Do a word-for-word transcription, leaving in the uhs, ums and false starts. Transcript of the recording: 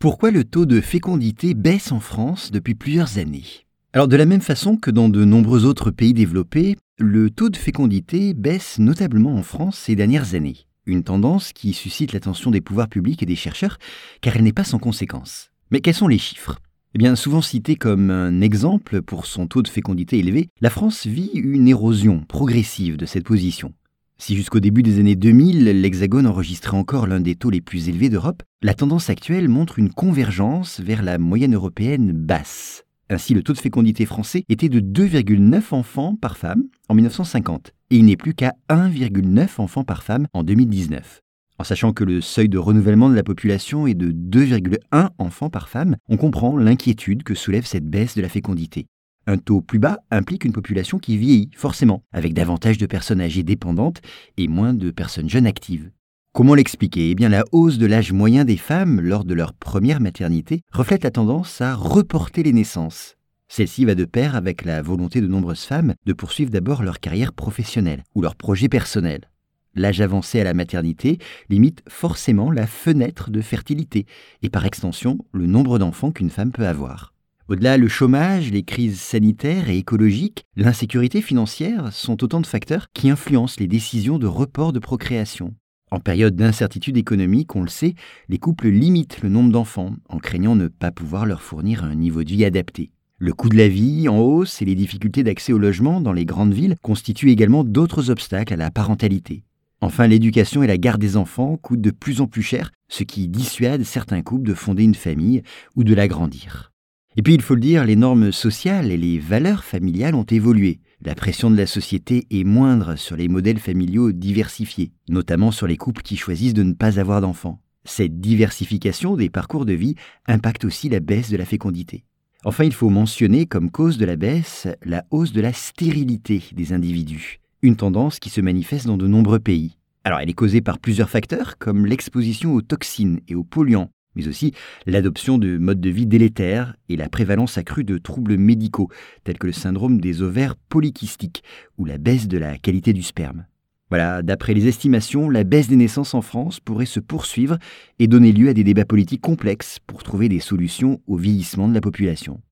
Pourquoi le taux de fécondité baisse en France depuis plusieurs années? Alors de la même façon que dans de nombreux autres pays développés, le taux de fécondité baisse notablement en France ces dernières années. Une tendance qui suscite l'attention des pouvoirs publics et des chercheurs, car elle n'est pas sans conséquences. Mais quels sont les chiffres? Eh bien, souvent cité comme un exemple pour son taux de fécondité élevé, la France vit une érosion progressive de cette position. Si jusqu'au début des années deux mille, l'Hexagone enregistrait encore l'un des taux les plus élevés d'Europe, la tendance actuelle montre une convergence vers la moyenne européenne basse. Ainsi, le taux de fécondité français était de deux virgule neuf enfants par femme en mille neuf cent cinquante, et il n'est plus qu'à un virgule neuf enfants par femme en deux mille dix-neuf. En sachant que le seuil de renouvellement de la population est de deux virgule un enfants par femme, on comprend l'inquiétude que soulève cette baisse de la fécondité. Un taux plus bas implique une population qui vieillit, forcément, avec davantage de personnes âgées dépendantes et moins de personnes jeunes actives. Comment l'expliquer? Eh bien, la hausse de l'âge moyen des femmes lors de leur première maternité reflète la tendance à reporter les naissances. Celle-ci va de pair avec la volonté de nombreuses femmes de poursuivre d'abord leur carrière professionnelle ou leur projet personnel. L'âge avancé à la maternité limite forcément la fenêtre de fertilité et par extension le nombre d'enfants qu'une femme peut avoir. Au-delà, le chômage, les crises sanitaires et écologiques, l'insécurité financière sont autant de facteurs qui influencent les décisions de report de procréation. En période d'incertitude économique, on le sait, les couples limitent le nombre d'enfants en craignant ne pas pouvoir leur fournir un niveau de vie adapté. Le coût de la vie en hausse et les difficultés d'accès au logement dans les grandes villes constituent également d'autres obstacles à la parentalité. Enfin, l'éducation et la garde des enfants coûtent de plus en plus cher, ce qui dissuade certains couples de fonder une famille ou de l'agrandir. Et puis, il faut le dire, les normes sociales et les valeurs familiales ont évolué. La pression de la société est moindre sur les modèles familiaux diversifiés, notamment sur les couples qui choisissent de ne pas avoir d'enfants. Cette diversification des parcours de vie impacte aussi la baisse de la fécondité. Enfin, il faut mentionner comme cause de la baisse la hausse de la stérilité des individus, une tendance qui se manifeste dans de nombreux pays. Alors, elle est causée par plusieurs facteurs, comme l'exposition aux toxines et aux polluants, mais aussi l'adoption de modes de vie délétères et la prévalence accrue de troubles médicaux, tels que le syndrome des ovaires polykystiques ou la baisse de la qualité du sperme. Voilà, d'après les estimations, la baisse des naissances en France pourrait se poursuivre et donner lieu à des débats politiques complexes pour trouver des solutions au vieillissement de la population.